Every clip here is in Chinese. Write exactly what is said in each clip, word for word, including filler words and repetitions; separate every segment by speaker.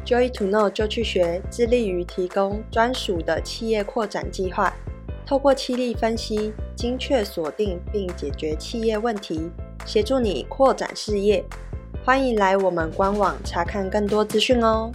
Speaker 1: Joy to Know 就去学致力于提供专属的企业扩展计划，透过企力分析，精确锁定并解决企业问题，协助你扩展事业。欢迎来我们官网查看更多资讯哦。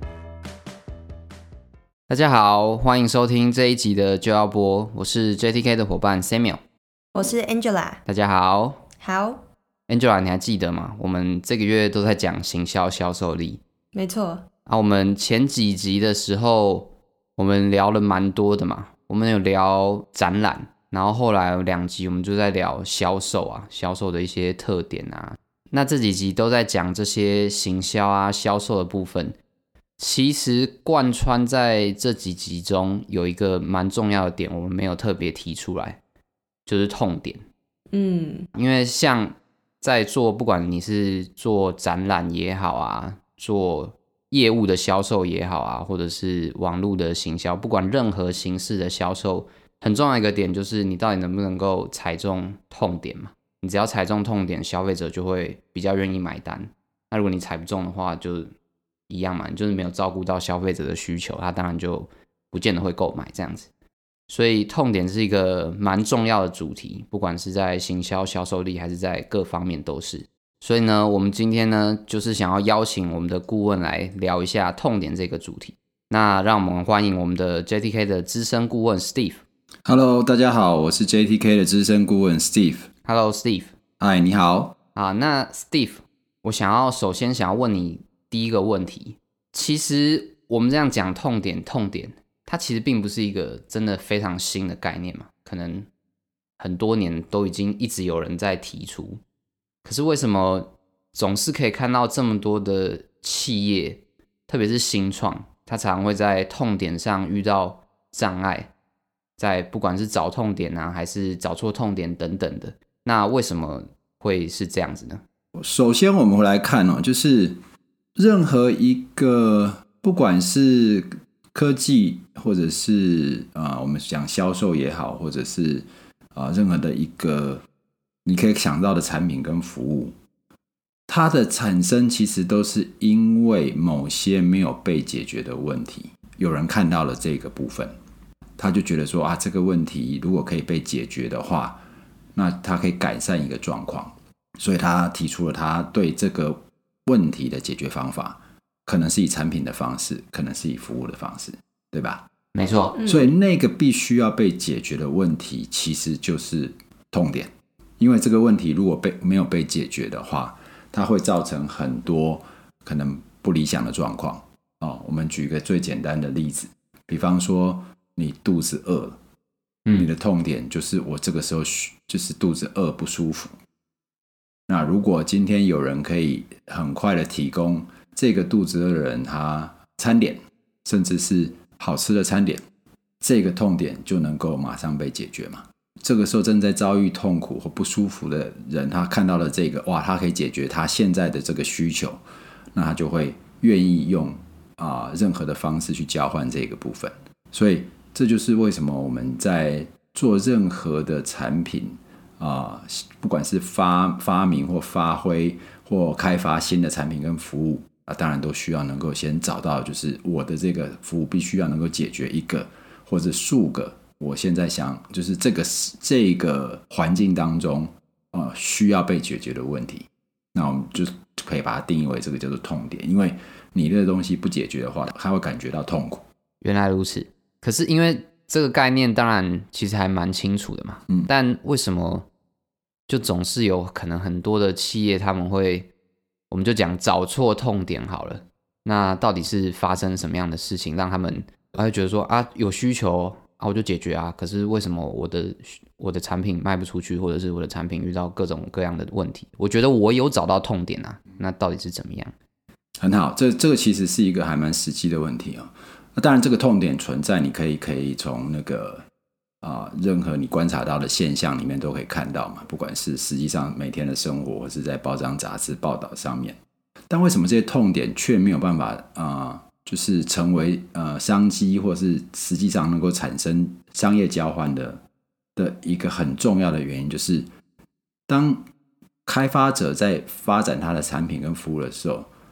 Speaker 2: 大家好，欢迎收听这一集的就要播，我是 J T K 的伙伴 Samuel，
Speaker 1: 我是 Angela。
Speaker 2: 大家好。
Speaker 1: 好
Speaker 2: Angela， 你还记得吗？我们这个月都在讲行销销售力。
Speaker 1: 没错
Speaker 2: 啊，我们前几集的时候我们聊了蛮多的嘛，我们有聊展览，然后后来有两集我们就在聊销售啊，销售的一些特点啊。那这几集都在讲这些行销啊销售的部分，其实贯穿在这几集中有一个蛮重要的点我们没有特别提出来，就是痛点。
Speaker 1: 嗯，
Speaker 2: 因为像在做不管你是做展览也好啊，做业务的销售也好啊，或者是网络的行销，不管任何形式的销售，很重要一个点就是你到底能不能够踩中痛点嘛。你只要踩中痛点，消费者就会比较愿意买单。那如果你踩不中的话，就一样嘛，你就是没有照顾到消费者的需求，他当然就不见得会购买这样子。所以痛点是一个蛮重要的主题，不管是在行销销售力还是在各方面都是。所以呢，我们今天呢就是想要邀请我们的顾问来聊一下痛点这个主题。那让我们欢迎我们的 J T K 的资深顾问 Steve。
Speaker 3: Hello， 大家好，我是 J T K 的资深顾问 Steve。
Speaker 2: Hello Steve。
Speaker 3: 嗨，你好。
Speaker 2: 啊，那 Steve， 我想要首先想要问你第一个问题。其实我们这样讲痛点痛点它其实并不是一个真的非常新的概念嘛，可能很多年都已经一直有人在提出。可是为什么总是可以看到这么多的企业，特别是新创，它常常会在痛点上遇到障碍，在不管是找痛点啊，还是找错痛点等等的，那为什么会是这样子呢？
Speaker 3: 首先我们回来看哦，就是任何一个不管是科技或者是、呃、我们讲销售也好，或者是、呃、任何的一个你可以想到的产品跟服务，它的产生其实都是因为某些没有被解决的问题，有人看到了这个部分，他就觉得说啊，这个问题如果可以被解决的话，那他可以改善一个状况，所以他提出了他对这个问题的解决方法，可能是以产品的方式，可能是以服务的方式，对吧？
Speaker 2: 没错。
Speaker 3: 所以那个必须要被解决的问题其实就是痛点，因为这个问题如果被没有被解决的话，它会造成很多可能不理想的状况、哦、我们举一个最简单的例子，比方说你肚子饿了、嗯、你的痛点就是我这个时候就是肚子饿不舒服。那如果今天有人可以很快的提供这个肚子饿的人他餐点，甚至是好吃的餐点，这个痛点就能够马上被解决嘛。这个时候正在遭遇痛苦或不舒服的人，他看到了这个，哇，他可以解决他现在的这个需求，那他就会愿意用、呃、任何的方式去交换这个部分。所以这就是为什么我们在做任何的产品、呃、不管是 发, 发明或发挥或开发新的产品跟服务、啊、当然都需要能够先找到，就是我的这个服务必须要能够解决一个或者数个我现在想就是这个这个环境当中、呃、需要被解决的问题，那我们就可以把它定义为这个叫做痛点，因为你这个东西不解决的话，他会感觉到痛苦。
Speaker 2: 原来如此。可是因为这个概念当然其实还蛮清楚的嘛、嗯、但为什么就总是有可能很多的企业他们会，我们就讲找错痛点好了，那到底是发生什么样的事情让他们会觉得说啊有需求啊我就解决啊，可是为什么我的我的产品卖不出去，或者是我的产品遇到各种各样的问题，我觉得我有找到痛点啊，那到底是怎么样？
Speaker 3: 很好，这这个其实是一个还蛮实际的问题哦。那当然这个痛点存在，你可以可以从那个、呃、任何你观察到的现象里面都可以看到嘛，不管是实际上每天的生活，或是在报章杂志报道上面。但为什么这些痛点却没有办法、呃、就是成为、呃、商机，或是实际上能够产生商业交换的的一个很重要的原因，就是当开发者在发展他的产品跟服务的时候，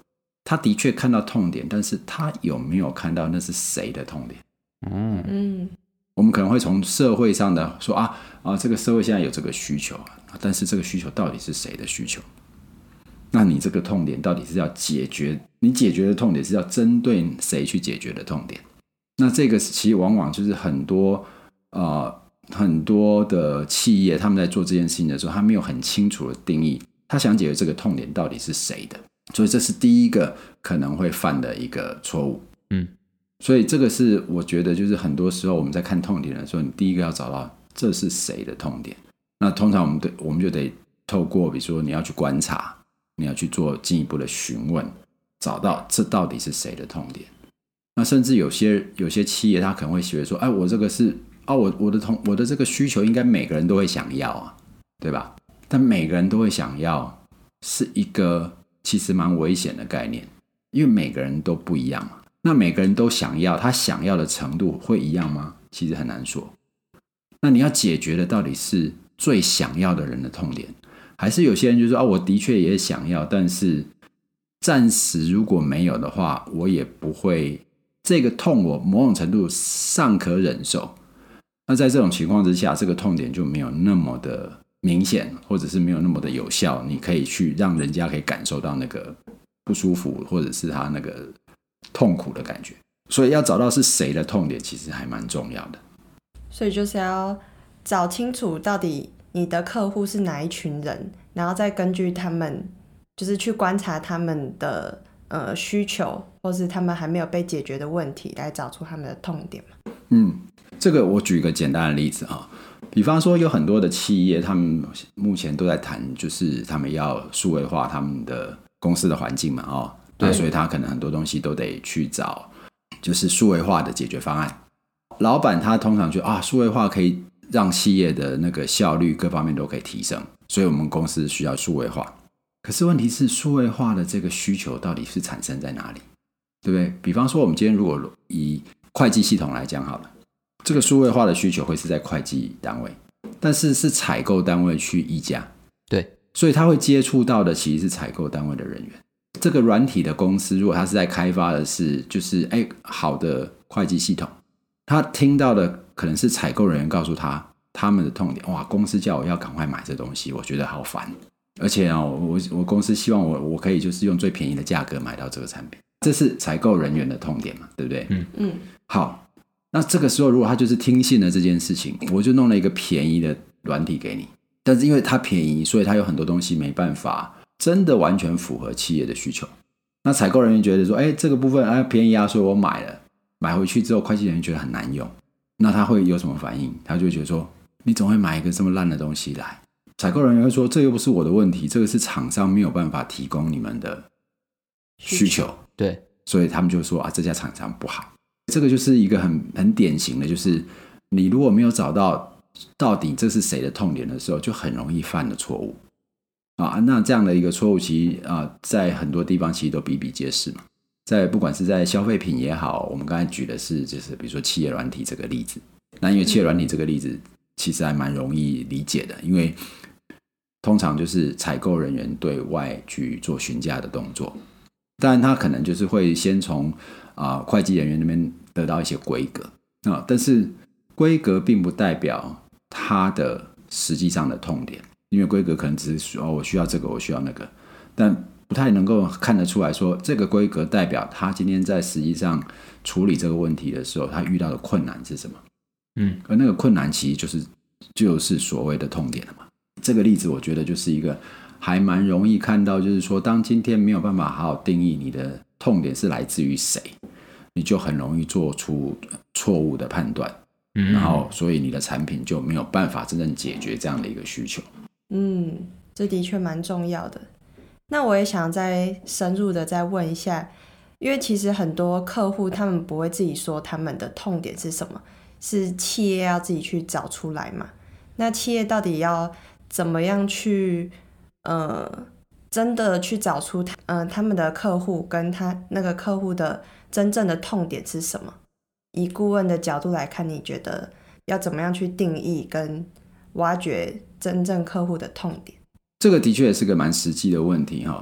Speaker 3: 他的确看到痛点，但是他有没有看到那是谁的痛点？
Speaker 2: 嗯
Speaker 1: 嗯，
Speaker 3: 我们可能会从社会上的说啊啊，这个社会现在有这个需求，但是这个需求到底是谁的需求？那你这个痛点到底是要解决？你解决的痛点是要针对谁去解决的痛点？那这个其实往往就是很多呃很多的企业他们在做这件事情的时候，他没有很清楚的定义，他想解决这个痛点到底是谁的，所以这是第一个可能会犯的一个错误。
Speaker 2: 嗯，
Speaker 3: 所以这个是我觉得就是很多时候我们在看痛点的时候，你第一个要找到这是谁的痛点。那通常我们对我们就得透过比如说你要去观察，你要去做进一步的询问，找到这到底是谁的痛点。那甚至有些有些企业他可能会觉得说，哎，我这个是啊，我我的痛我的这个需求应该每个人都会想要啊，对吧？但每个人都会想要是一个其实蛮危险的概念，因为每个人都不一样嘛。那每个人都想要，他想要的程度会一样吗？其实很难说。那你要解决的到底是最想要的人的痛点，还是有些人就说啊，我的确也想要，但是暂时如果没有的话，我也不会，这个痛我某种程度尚可忍受。那在这种情况之下，这个痛点就没有那么的明显，或者是没有那么的有效，你可以去让人家可以感受到那个不舒服，或者是他那个痛苦的感觉。所以要找到是谁的痛点其实还蛮重要的。
Speaker 1: 所以就是要找清楚到底你的客户是哪一群人，然后再根据他们就是去观察他们的呃需求，或是他们还没有被解决的问题，来找出他们的痛点嘛。
Speaker 3: 嗯，这个我举一个简单的例子啊，比方说有很多的企业，他们目前都在谈，就是他们要数位化他们的公司的环境嘛，哦，对，所以他可能很多东西都得去找，就是数位化的解决方案。老板他通常觉得啊，数位化可以让企业的那个效率各方面都可以提升，所以我们公司需要数位化。可是问题是，数位化的这个需求到底是产生在哪里？对不对？比方说，我们今天如果以会计系统来讲好了，这个数位化的需求会是在会计单位，但是是采购单位去议价，
Speaker 2: 对，
Speaker 3: 所以他会接触到的其实是采购单位的人员。这个软体的公司，如果他是在开发的是就是哎好的会计系统，他听到的可能是采购人员告诉他他们的痛点，哇，公司叫我要赶快买这东西，我觉得好烦，而且、哦、我, 我公司希望我我可以就是用最便宜的价格买到这个产品，这是采购人员的痛点嘛，对不对？
Speaker 2: 嗯
Speaker 1: 嗯。
Speaker 3: 好，那这个时候如果他就是听信了这件事情，我就弄了一个便宜的软体给你，但是因为它便宜，所以它有很多东西没办法真的完全符合企业的需求。那采购人员觉得说，哎，这个部分啊便宜啊，所以我买了，买回去之后，会计人员觉得很难用，那他会有什么反应？他就会觉得说，你总会买一个这么烂的东西来。采购人员会说，这又不是我的问题，这个是厂商没有办法提供你们的需求，
Speaker 2: 对，
Speaker 3: 所以他们就说啊，这家厂商不好。这个就是一个很很典型的，就是你如果没有找到到底这是谁的痛点的时候，就很容易犯的错误啊。那这样的一个错误，其实啊，在很多地方其实都比比皆是嘛。在不管是在消费品也好，我们刚才举的是就是比如说企业软体这个例子，那因为企业软体这个例子其实还蛮容易理解的，因为通常就是采购人员对外去做询价的动作，当然他可能就是会先从啊、呃、会计人员那边得到一些规格啊，但是规格并不代表他的实际上的痛点，因为规格可能只是说、哦、我需要这个，我需要那个，但不太能够看得出来说这个规格代表他今天在实际上处理这个问题的时候，他遇到的困难是什么。
Speaker 2: 嗯，
Speaker 3: 而那个困难其实就是就是所谓的痛点了嘛。这个例子我觉得就是一个还蛮容易看到，就是说当今天没有办法好好定义你的痛点是来自于谁，你就很容易做出错误的判断，
Speaker 2: 嗯，
Speaker 3: 然后所以你的产品就没有办法真正解决这样的一个需求。
Speaker 1: 嗯，这的确蛮重要的。那我也想再深入的再问一下，因为其实很多客户他们不会自己说他们的痛点是什么，是企业要自己去找出来嘛。那企业到底要怎么样去呃真的去找出他呃他们的客户跟他那个客户的真正的痛点是什么？以顾问的角度来看，你觉得要怎么样去定义跟挖掘真正客户的痛点？
Speaker 3: 这个的确也是个蛮实际的问题哈。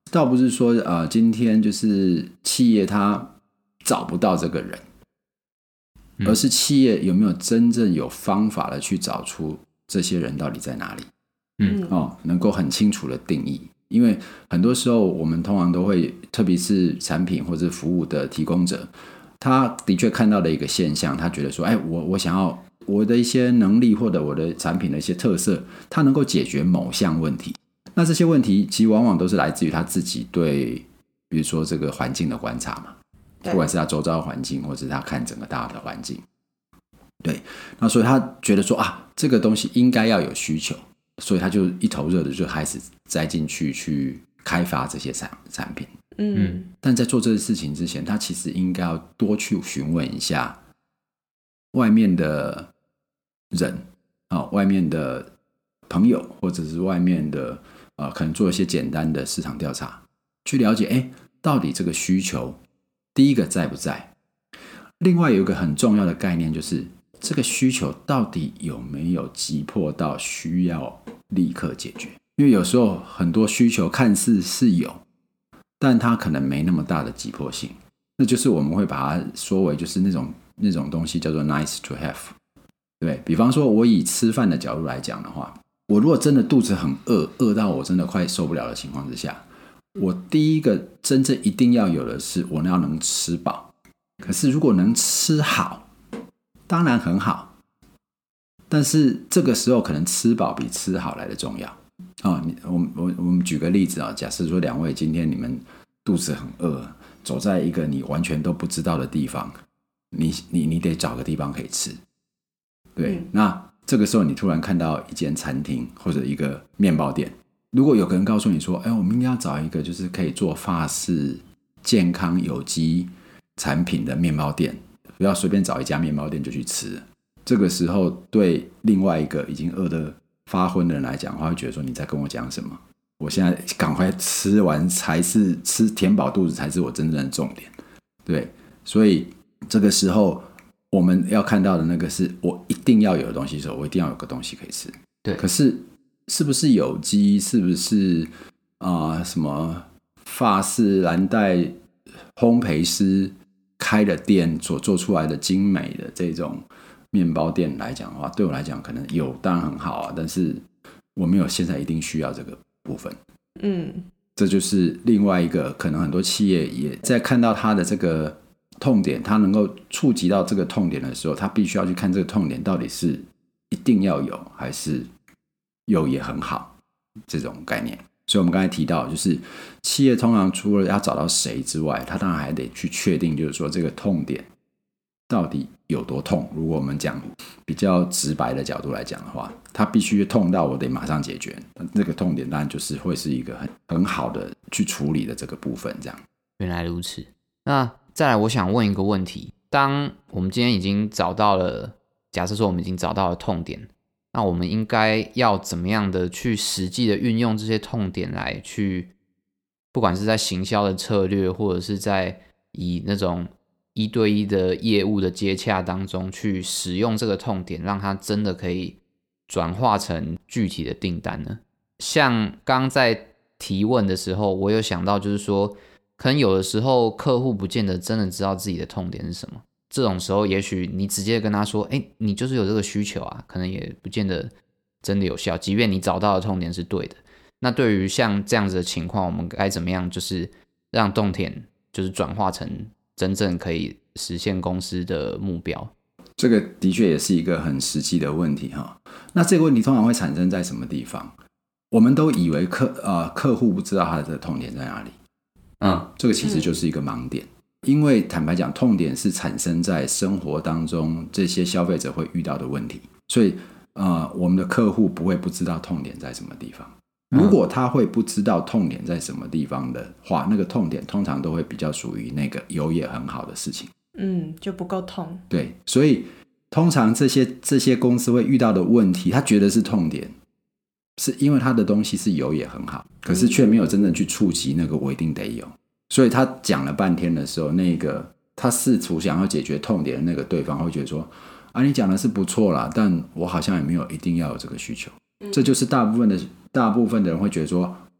Speaker 3: 倒不是说呃，今天就是企业它找不到这个人，而是企业有没有真正有方法的去找出这些人到底在哪里。
Speaker 2: 嗯
Speaker 3: 哦，能够很清楚的定义。因为很多时候我们通常都会，特别是产品或者服务的提供者，他的确看到的一个现象，他觉得说，哎，我我想要我的一些能力或者我的产品的一些特色，它能够解决某项问题。那这些问题其实往往都是来自于他自己对，比如说这个环境的观察嘛，不管是他周遭的环境，或者是他看整个大的环境。对，那所以他觉得说啊，这个东西应该要有需求。所以他就一头热的就开始栽进去去开发这些 产, 产品。
Speaker 1: 嗯，
Speaker 3: 但在做这个事情之前，他其实应该要多去询问一下外面的人、哦、外面的朋友，或者是外面的、呃、可能做一些简单的市场调查，去了解哎，到底这个需求第一个在不在。另外有一个很重要的概念，就是这个需求到底有没有急迫到需要立刻解决。因为有时候很多需求看似是有，但它可能没那么大的急迫性，那就是我们会把它说为就是那种那种东西叫做 nice to have。 对，比方说我以吃饭的角度来讲的话，我如果真的肚子很饿，饿到我真的快受不了的情况之下，我第一个真正一定要有的是我要能吃饱。可是如果能吃好当然很好，但是这个时候可能吃饱比吃好来的重要。哦、我, 我, 我们举个例子、哦、假设说两位今天你们肚子很饿，走在一个你完全都不知道的地方， 你, 你, 你得找个地方可以吃。对、嗯、那这个时候你突然看到一间餐厅或者一个面包店，如果有个人告诉你说，哎，我们应该要找一个就是可以做法式健康有机产品的面包店，不要随便找一家面包店就去吃。这个时候对另外一个已经饿得发昏的人来讲的话，会觉得说你在跟我讲什么？我现在赶快吃完才是吃填饱肚子才是我真正的重点。对，所以这个时候我们要看到的那个是我一定要有的东西的时候，我一定要有个东西可以吃。
Speaker 2: 对，
Speaker 3: 可是是不是有机，是不是啊、呃、什么法式蓝带烘焙师开的店所做出来的精美的这种面包店来讲的话，对我来讲可能有当然很好啊，但是我没有现在一定需要这个部分。
Speaker 1: 嗯，
Speaker 3: 这就是另外一个可能很多企业也在看到它的这个痛点，它能够触及到这个痛点的时候，它必须要去看这个痛点到底是一定要有还是有也很好这种概念。所以我们刚才提到，就是企业通常除了要找到谁之外，他当然还得去确定，就是说这个痛点到底有多痛。如果我们讲比较直白的角度来讲的话，它必须痛到我得马上解决，这个痛点当然就是会是一个 很, 很好的去处理的这个部分。这样，
Speaker 2: 原来如此。那再来我想问一个问题，当我们今天已经找到了，假设说我们已经找到了痛点，那我们应该要怎么样的去实际的运用这些痛点来去，不管是在行销的策略，或者是在以那种一对一的业务的接洽当中去使用这个痛点，让它真的可以转化成具体的订单呢？像刚在提问的时候，我有想到就是说，可能有的时候客户不见得真的知道自己的痛点是什么，这种时候也许你直接跟他说，哎，你就是有这个需求啊，可能也不见得真的有效，即便你找到的痛点是对的。那对于像这样子的情况，我们该怎么样就是让痛点就是转化成真正可以实现公司的目标？
Speaker 3: 这个的确也是一个很实际的问题哈。那这个问题通常会产生在什么地方？我们都以为客呃客户不知道他的痛点在哪里，嗯，这个其实就是一个盲点。因为坦白讲，痛点是产生在生活当中这些消费者会遇到的问题，所以呃我们的客户不会不知道痛点在什么地方。如果他会不知道痛点在什么地方的话，那个痛点通常都会比较属于那个有也很好的事情，
Speaker 1: 嗯，就不够痛。
Speaker 3: 对，所以通常这些这些公司会遇到的问题，他觉得是痛点，是因为他的东西是有也很好，可是却没有真正去触及那个我一定得有。所以他讲了半天的时候，那个他试图想要解决痛点的那个对方会觉得说，啊，你讲的是不错啦，但我好像也没有一定要有这个需求。这就是大部分的大部分的人会觉得说，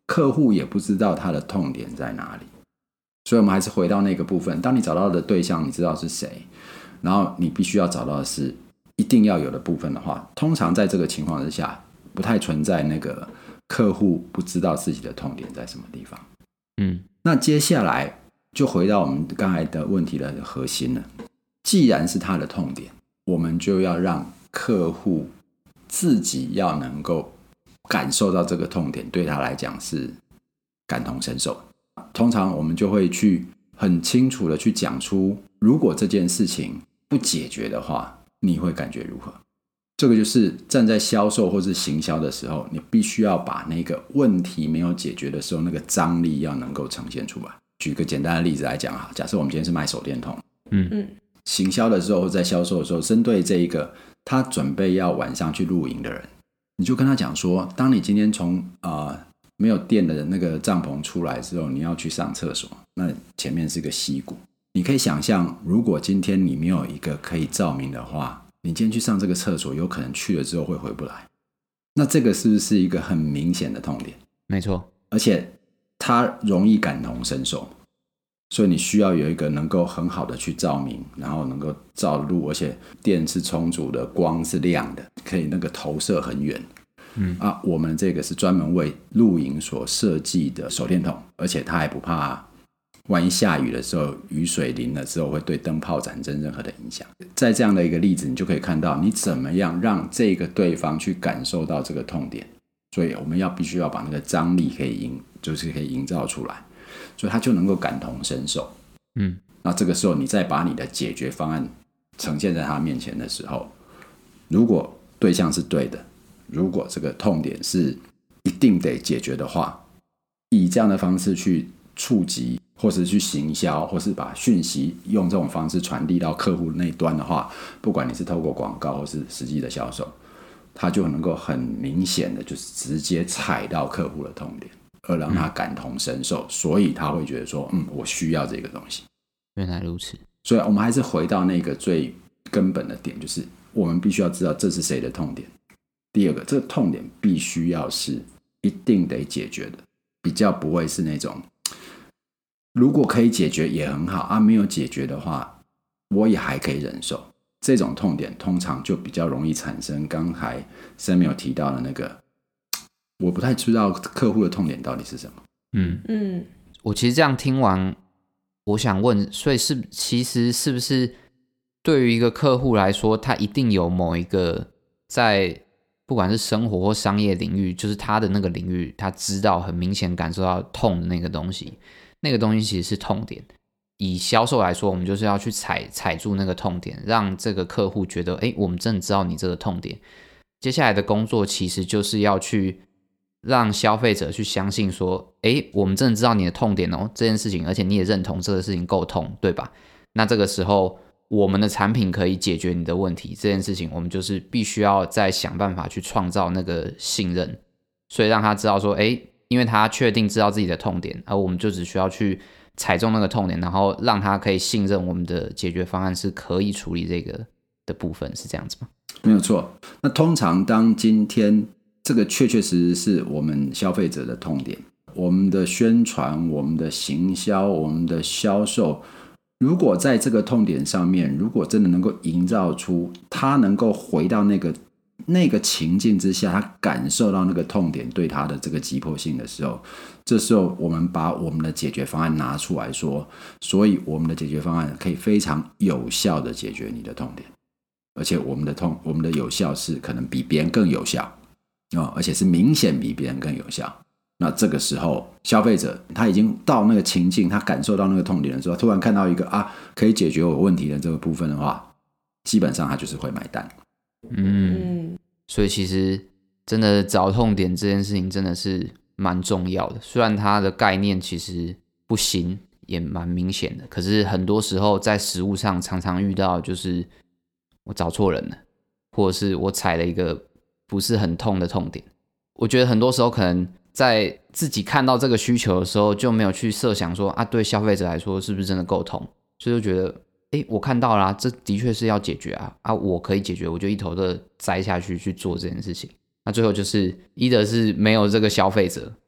Speaker 3: 客户也不知道他的痛点在哪里。所以我们还是回到那个部分，当你找到的对象你知道是谁，然后你必须要找到的是一定要有的部分的话，通常在这个情况之下不太存在那个客户不知道自己的痛点在什么地方。
Speaker 2: 嗯，
Speaker 3: 那接下来就回到我们刚才的问题的核心了。既然是他的痛点，我们就要让客户自己要能够感受到这个痛点对他来讲是感同身受。通常我们就会去很清楚的去讲出，如果这件事情不解决的话，你会感觉如何？这个就是站在销售或是行销的时候，你必须要把那个问题没有解决的时候，那个张力要能够呈现出来。举个简单的例子来讲，假设我们今天是卖手电筒，
Speaker 2: 嗯嗯，
Speaker 3: 行销的时候或在销售的时候，针对这一个他准备要晚上去露营的人，你就跟他讲说，当你今天从呃没有电的那个帐篷出来之后，你要去上厕所，那前面是个溪谷。你可以想象，如果今天你没有一个可以照明的话，你今天去上这个厕所，有可能去了之后会回不来。那这个是不是一个很明显的痛点？
Speaker 2: 没错，
Speaker 3: 而且它容易感同身受，所以你需要有一个能够很好的去照明，然后能够照路，而且电是充足的，光是亮的，可以那个投射很远。嗯啊，我们这个是专门为露营所设计的手电筒，而且它还不怕万一下雨的时候，雨水淋了之后会对灯泡产生任何的影响。在这样的一个例子，你就可以看到你怎么样让这个对方去感受到这个痛点。所以我们要必须要把那个张力可以营，就是可以营造出来，所以他就能够感同身受。嗯，那这个时候你再把你的解决方案呈现在他面前的时候，如果对象是对的，如果这个痛点是一定得解决的话，以这样的方式去触及或是去行销，或是把讯息用这种方式传递到客户那一端的话，不管你是透过广告或是实际的销售，他就能够很明显的就是直接踩到客户的痛点，而让他感同身受，所以他会觉得说，嗯，我需要这个东西。
Speaker 2: 原来如此。
Speaker 3: 所以我们还是回到那个最根本的点，就是我们必须要知道这是谁的痛点。第二个，这个痛点必须要是一定得解决的，比较不会是那种如果可以解决也很好啊，没有解决的话我也还可以忍受。这种痛点通常就比较容易产生刚才 Sam 有提到的那个，我不太知道客户的痛点到底是什么。
Speaker 2: 嗯嗯，我其实这样听完，我想问，所以是其实是不是对于一个客户来说，他一定有某一个在不管是生活或商业领域，就是他的那个领域，他知道很明显感受到痛的那个东西，那个东西其实是痛点。以销售来说，我们就是要去踩踩住那个痛点，让这个客户觉得，哎，我们真的知道你这个痛点。接下来的工作其实就是要去让消费者去相信说，哎，我们真的知道你的痛点哦，这件事情，而且你也认同这个事情够痛，对吧？那这个时候，我们的产品可以解决你的问题，这件事情我们就是必须要再想办法去创造那个信任，所以让他知道说，哎，因为他确定知道自己的痛点，而我们就只需要去踩中那个痛点，然后让他可以信任我们的解决方案是可以处理这个的部分，是这样子吗？
Speaker 3: 没有错。那通常当今天这个确确实实是我们消费者的痛点，我们的宣传、我们的行销、我们的销售，如果在这个痛点上面，如果真的能够营造出他能够回到那个那个情境之下，他感受到那个痛点对他的这个急迫性的时候，这时候我们把我们的解决方案拿出来说，所以我们的解决方案可以非常有效的解决你的痛点，而且我们的痛我们的有效是可能比别人更有效、哦、而且是明显比别人更有效。那这个时候消费者他已经到那个情境，他感受到那个痛点的时候，突然看到一个啊可以解决我问题的这个部分的话，基本上他就是会买单。
Speaker 2: 嗯，所以其实真的找痛点这件事情真的是蛮重要的，虽然它的概念其实不新，也蛮明显的，可是很多时候在实务上常常遇到就是我找错人了，或者是我踩了一个不是很痛的痛点。我觉得很多时候可能在自己看到这个需求的时候就没有去设想说啊，对消费者来说是不是真的够痛，所以就觉得诶，我看到啦、啊，这的确是要解决啊啊，我可以解决，我就一头的栽下去去做这件事情。那最后就是either是没有这个消费者，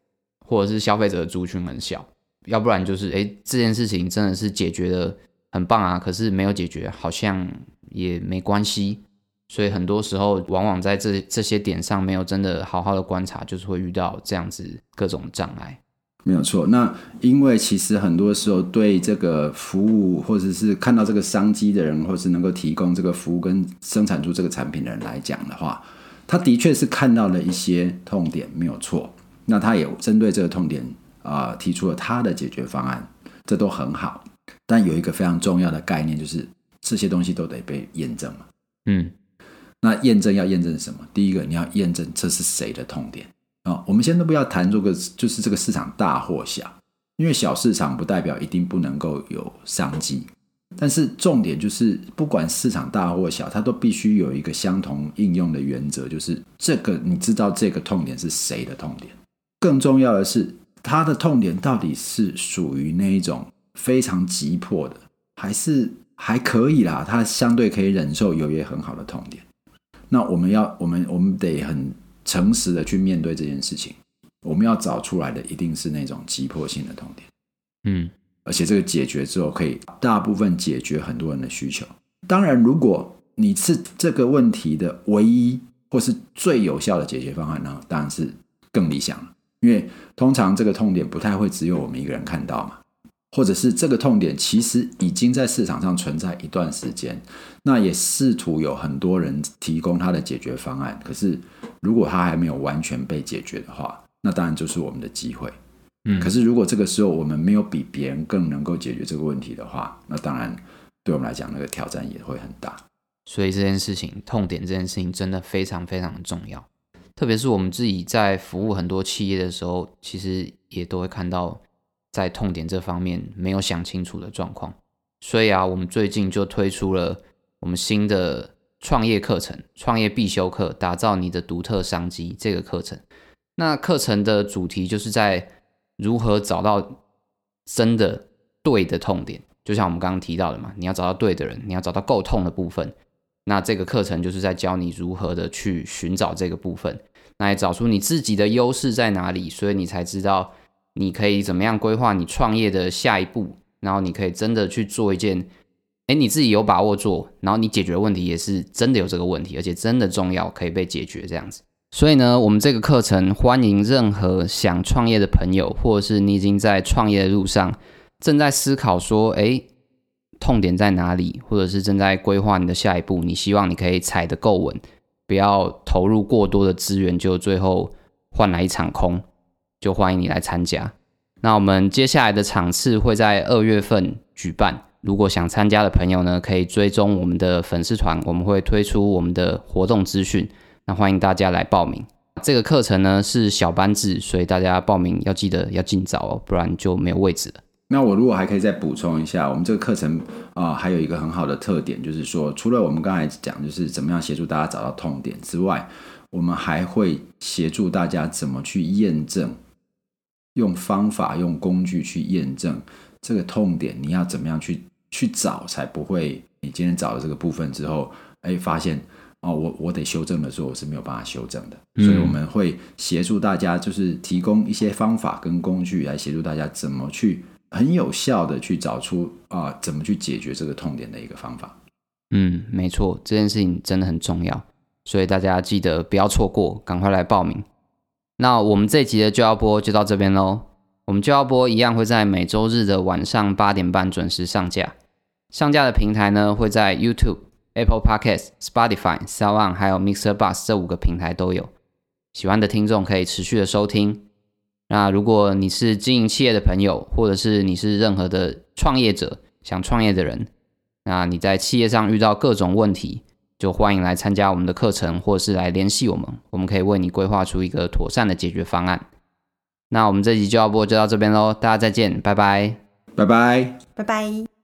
Speaker 2: 或者是消费者的族群很小，要不然就是诶这件事情真的是解决的很棒啊，可是没有解决好像也没关系，所以很多时候往往在这这些点上没有真的好好的观察，就是会遇到这样子各种障碍。
Speaker 3: 没有错。那因为其实很多时候对这个服务或者是看到这个商机的人，或是能够提供这个服务跟生产出这个产品的人来讲的话，他的确是看到了一些痛点，没有错。那他也针对这个痛点、呃、提出了他的解决方案，这都很好。但有一个非常重要的概念，就是这些东西都得被验证嘛。
Speaker 2: 嗯，
Speaker 3: 那验证要验证什么？第一个，你要验证这是谁的痛点。哦、我们先都不要谈这个，就是这个市场大或小，因为小市场不代表一定不能够有商机。但是重点就是，不管市场大或小，它都必须有一个相同应用的原则，就是这个你知道这个痛点是谁的痛点。更重要的是，它的痛点到底是属于那一种非常急迫的，还是还可以啦，它相对可以忍受有也很好的痛点。那我们要我们我们得很诚实的去面对这件事情，我们要找出来的一定是那种急迫性的痛点。
Speaker 2: 嗯，
Speaker 3: 而且这个解决之后可以大部分解决很多人的需求。当然如果你是这个问题的唯一或是最有效的解决方案呢，当然是更理想了，因为通常这个痛点不太会只有我们一个人看到嘛，或者是这个痛点其实已经在市场上存在一段时间，那也试图有很多人提供他的解决方案，可是如果他还没有完全被解决的话，那当然就是我们的机会。嗯，可是如果这个时候我们没有比别人更能够解决这个问题的话，那当然对我们来讲那个挑战也会很大。
Speaker 2: 所以这件事情，痛点这件事情真的非常非常重要，特别是我们自己在服务很多企业的时候，其实也都会看到在痛点这方面没有想清楚的状况。所以啊，我们最近就推出了我们新的创业课程，创业必修课，打造你的独特商机这个课程。那课程的主题就是在如何找到真的对的痛点，就像我们刚刚提到的嘛，你要找到对的人，你要找到够痛的部分。那这个课程就是在教你如何的去寻找这个部分，那也找出你自己的优势在哪里，所以你才知道你可以怎么样规划你创业的下一步，然后你可以真的去做一件诶你自己有把握做，然后你解决的问题也是真的有这个问题，而且真的重要，可以被解决这样子。所以呢，我们这个课程欢迎任何想创业的朋友，或者是你已经在创业的路上，正在思考说诶痛点在哪里，或者是正在规划你的下一步，你希望你可以踩得够稳，不要投入过多的资源就最后换来一场空，就欢迎你来参加。那我们接下来的场次会在二月份举办，如果想参加的朋友呢，可以追踪我们的粉丝团，我们会推出我们的活动资讯，那欢迎大家来报名。这个课程呢是小班制，所以大家报名要记得要尽早哦，不然就没有位置了。
Speaker 3: 那我如果还可以再补充一下，我们这个课程啊、呃，还有一个很好的特点，就是说，除了我们刚才讲就是怎么样协助大家找到痛点之外，我们还会协助大家怎么去验证，用方法、用工具去验证这个痛点，你要怎么样去去找，才不会你今天找了这个部分之后，哎，发现哦，我我得修正的时候我是没有办法修正的，嗯、所以我们会协助大家，就是提供一些方法跟工具来协助大家怎么去很有效的去找出啊、呃，怎么去解决这个痛点的一个方法。
Speaker 2: 嗯，没错，这件事情真的很重要，所以大家记得不要错过，赶快来报名。那我们这一集的就要播就到这边咯，我们就要播一样会在每周日的晚上八点半准时上架，上架的平台呢会在 YouTube、Apple Podcast、Spotify、SoundOn 还有 MixerBox 这五个平台都有，喜欢的听众可以持续的收听。那如果你是经营企业的朋友，或者是你是任何的创业者，想创业的人，那你在企业上遇到各种问题，就欢迎来参加我们的课程，或是来联系我们，我们可以为你规划出一个妥善的解决方案。那我们这集就要播就到这边咯，大家再见，拜拜，
Speaker 3: 拜拜，
Speaker 1: 拜拜。